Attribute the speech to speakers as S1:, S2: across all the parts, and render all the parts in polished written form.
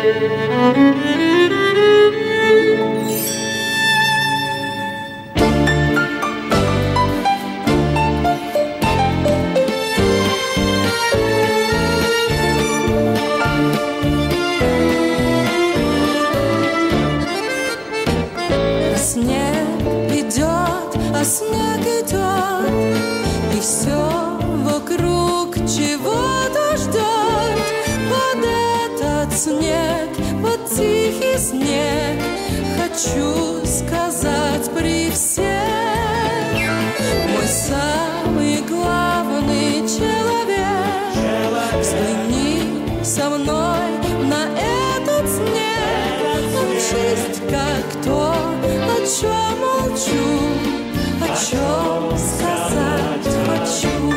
S1: Снег идет, и все вокруг чего-то ждет. Под этот снег, под тихий снег хочу сказать при всех: мой самый главный человек, взгляни со мной на этот снег. Он чист, как то, о чем молчу, о чем сказать хочу.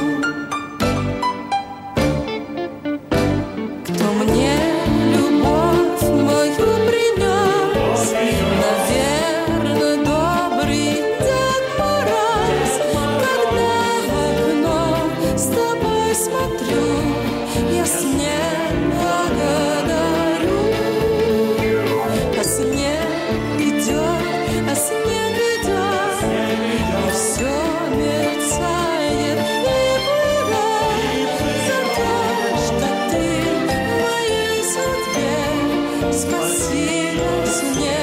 S1: Кто мне любовь мою принес, наверное, добрый Дед Мороз. Когда в окно с тобой смотрю, я снег благодарю. А снег идет, а снег идет, и все мерцает и плывет. За то, что ты в моей судьбе, спасибо, снег.